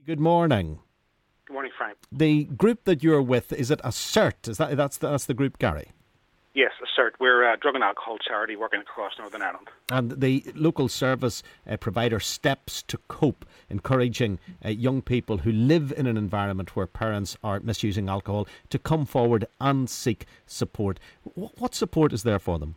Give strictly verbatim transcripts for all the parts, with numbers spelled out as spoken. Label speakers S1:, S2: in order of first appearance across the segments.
S1: Good morning.
S2: Good morning, Frank.
S1: The group that you're with, is it ASSERT? Is that that's the, that's the group, Gary?
S2: Yes, ASSERT. We're a drug and alcohol charity working across Northern Ireland.
S1: And the local service uh, provider Steps to Cope, encouraging uh, young people who live in an environment where parents are misusing alcohol to come forward and seek support. W- what support is there for them?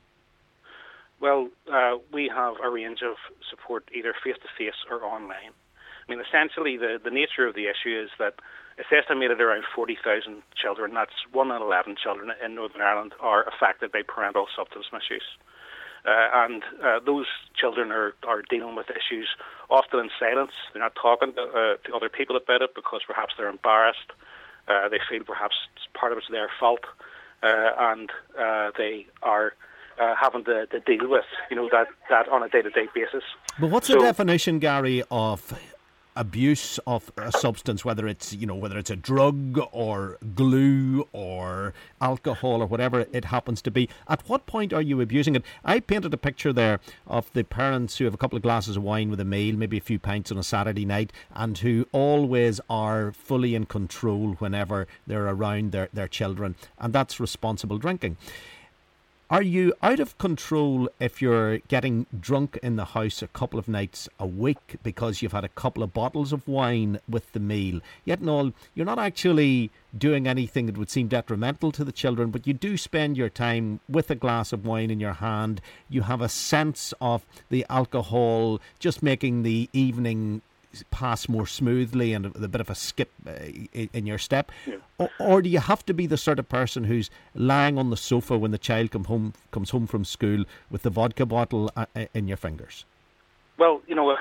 S2: Well, uh, we have a range of support, either face-to-face or online. I mean, essentially, the, the nature of the issue is that it's estimated around forty thousand children, that's one in eleven children in Northern Ireland, are affected by parental substance misuse. Uh, and uh, those children are, are dealing with issues often in silence. They're not talking to, uh, to other people about it because perhaps they're embarrassed. Uh, they feel perhaps part of it's their fault. Uh, and uh, they are uh, having to, to deal with, you know, that, that on a day-to-day basis.
S1: But what's
S2: so,
S1: the definition, Gary, of abuse of a substance, whether it's, you know, whether it's a drug or glue or alcohol or whatever it happens to be? At what point are you abusing it? I painted a picture there of the parents who have a couple of glasses of wine with a meal, maybe a few pints on a Saturday night, and who always are fully in control whenever they're around their, their children, and that's responsible drinking. Are you out of control if you're getting drunk in the house a couple of nights a week because you've had a couple of bottles of wine with the meal? Yet and all, you're not actually doing anything that would seem detrimental to the children, but you do spend your time with a glass of wine in your hand. You have a sense of the alcohol just making the evening pass more smoothly and a, a bit of a skip uh, in your step,
S2: yeah.
S1: or, or do you have to be the sort of person who's lying on the sofa when the child come home comes home from school with the vodka bottle uh, in your fingers?
S2: Well, you know, uh,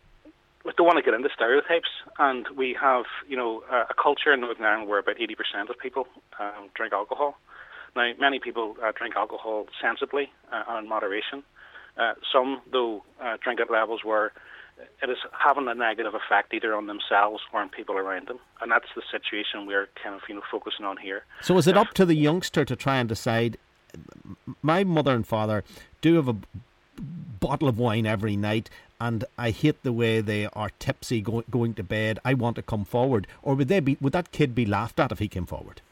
S2: we don't want to get into stereotypes, and we have, you know, uh, a culture in Northern Ireland where about eighty percent of people um, drink alcohol. Now, many people uh, drink alcohol sensibly uh, and in moderation. Uh, some, though, uh, drink at levels where it is having a negative effect either on themselves or on people around them, and that's the situation we're kind of, you know, focusing on here.
S1: So is it up to the youngster to try and decide, my mother and father do have a bottle of wine every night and I hate the way they are tipsy go- going to bed, I want to come forward, or would they be, would that kid be laughed at if he came forward?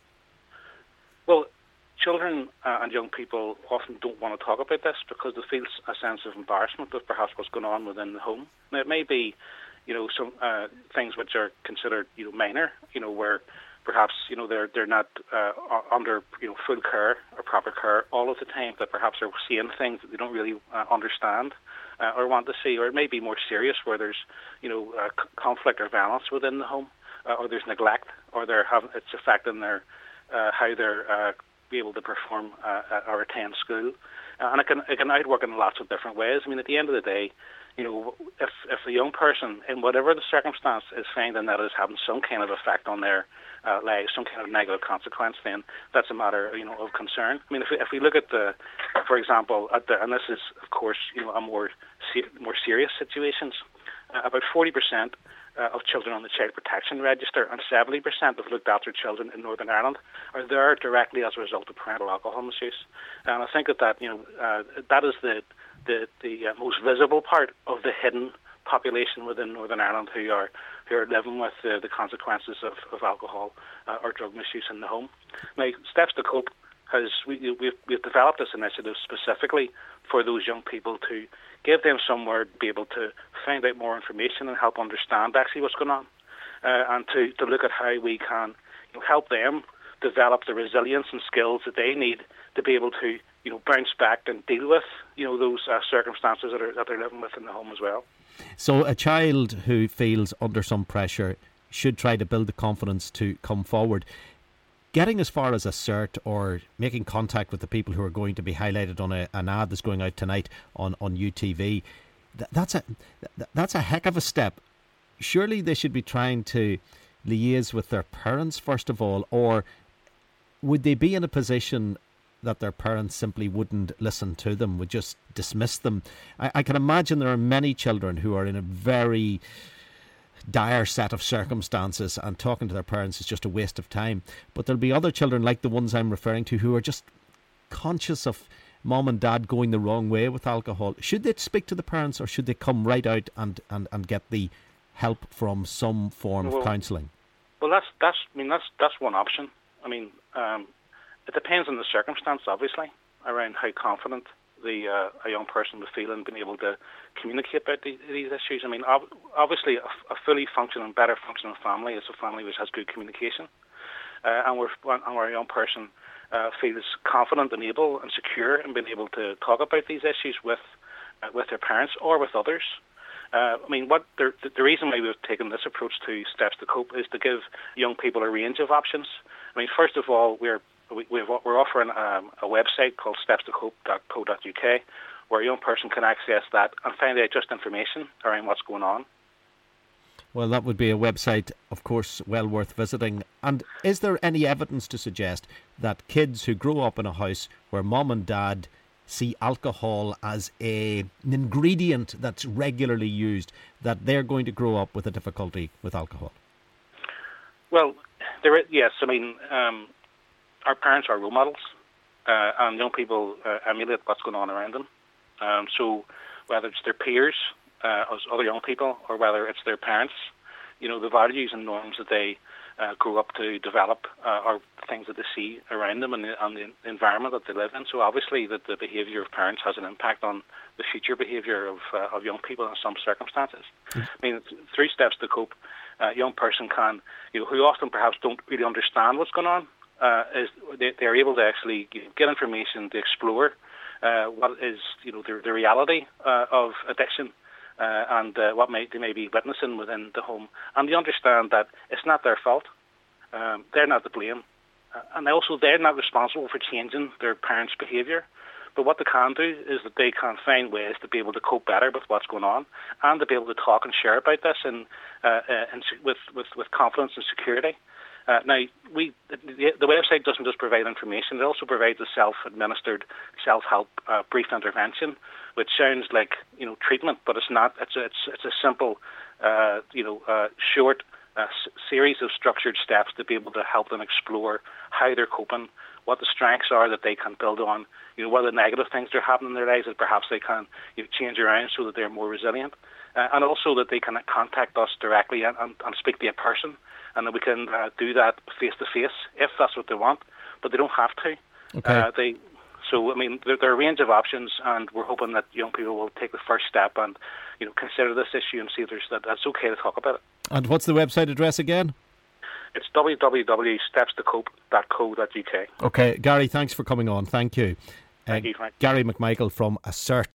S2: Well, children uh, and young people often don't want to talk about this because they feel a sense of embarrassment of perhaps what's going on within the home. Now, it may be, you know, some uh, things which are considered, you know, minor, you know, where perhaps, you know, they're they're not uh, under, you know, full care or proper care all of the time, that perhaps are seeing things that they don't really uh, understand uh, or want to see, or it may be more serious where there's, you know, uh, c- conflict or violence within the home, uh, or there's neglect, or they're having, it's affecting their uh, how they're uh, be able to perform uh, or attend school, uh, and it can it can outwork in lots of different ways. I mean, at the end of the day, you know, if if a young person, in whatever the circumstance, is finding that it's having some kind of effect on their uh, lives, some kind of negative consequence, then that's a matter, you know, of concern. I mean, if we, if we look at the, for example, at the, and this is of course, you know, a more se- more serious situations, uh, about forty percent. Uh, of children on the Child Protection Register and seventy percent of looked after children in Northern Ireland are there directly as a result of parental alcohol misuse. And I think that, that you know uh, that is the the, the uh, most visible part of the hidden population within Northern Ireland who are who are living with uh, the consequences of, of alcohol uh, or drug misuse in the home. Now, Steps to Cope has we, we've, we've developed this initiative specifically for those young people to give them somewhere to be able to find out more information and help understand actually what's going on, uh, and to, to look at how we can, you know, help them develop the resilience and skills that they need to be able to, you know, bounce back and deal with, you know, those uh, circumstances that are that they're living with in the home as well.
S1: So a child who feels under some pressure should try to build the confidence to come forward. Getting as far as ASSERT or making contact with the people who are going to be highlighted on a, an ad that's going out tonight on, on U T V, that, that's a that, that's a heck of a step. Surely they should be trying to liaise with their parents first of all, or would they be in a position that their parents simply wouldn't listen to them, would just dismiss them? I, I can imagine there are many children who are in a very dire set of circumstances and talking to their parents is just a waste of time. But there'll be other children like the ones I'm referring to who are just conscious of mom and dad going the wrong way with alcohol. Should they speak to the parents or should they come right out and, and, and get the help from some form
S2: well,
S1: of counselling?
S2: Well, that's that's I mean that's that's one option. I mean, um, it depends on the circumstance, obviously, around how confident the uh, a young person would feel in being able to communicate about the, these issues. I mean, ob- obviously, a, a fully functioning, better functioning family is a family which has good communication, uh, and where and where a young person uh, feels confident and able and secure in being able to talk about these issues with uh, with their parents or with others. Uh, I mean, what the, the reason why we've taken this approach to Steps to Cope is to give young people a range of options. I mean, first of all, we're we, we're offering um, a website called steps to cope dot co dot U K, where a young person can access that and find out just information around what's going on.
S1: Well, that would be a website, of course, well worth visiting. And is there any evidence to suggest that kids who grow up in a house where mom and dad see alcohol as a, an ingredient that's regularly used, that they're going to grow up with a difficulty with alcohol?
S2: Well, there is, yes. I mean, um, our parents are role models, uh, and young people uh, emulate what's going on around them. Um, so whether it's their peers, uh, as other young people, or whether it's their parents, you know, the values and norms that they uh, grow up to develop uh, are things that they see around them and the, and the environment that they live in. So obviously that the behaviour of parents has an impact on the future behaviour of uh, of young people in some circumstances. Mm. I mean, three steps to cope. A young person can, you know, who often perhaps don't really understand what's going on, uh, is they, they're able to actually get information to explore uh, what is, you know, the, the reality uh, of addiction. Uh, and uh, what may, they may be witnessing within the home. And they understand that it's not their fault. Um, they're not to blame. Uh, and also, they're not responsible for changing their parents' behaviour. But what they can do is that they can find ways to be able to cope better with what's going on and to be able to talk and share about this and, uh, uh, and with, with, with confidence and security. Uh, now, we the, the website doesn't just provide information; it also provides a self-administered, self-help uh, brief intervention, which sounds like, you know, treatment, but it's not. It's a, it's it's a simple, uh, you know, uh, short uh, s- series of structured steps to be able to help them explore how they're coping, what the strengths are that they can build on, you know, what are the negative things that are happening in their lives that perhaps they can, you know, change around so that they're more resilient, uh, and also that they can contact us directly and, and, and speak to a person. And that we can uh, do that face to face if that's what they want, but they don't have to.
S1: Okay.
S2: Uh, they, so I mean, there, there are a range of options, and we're hoping that young people will take the first step and, you know, consider this issue and see if there's that that's okay to talk about it.
S1: And what's the website address again?
S2: It's w w w dot steps to cope dot co dot U K.
S1: Okay, Gary, thanks for coming on. Thank you.
S2: Thank
S1: uh,
S2: you, Frank.
S1: Gary McMichael from Assert.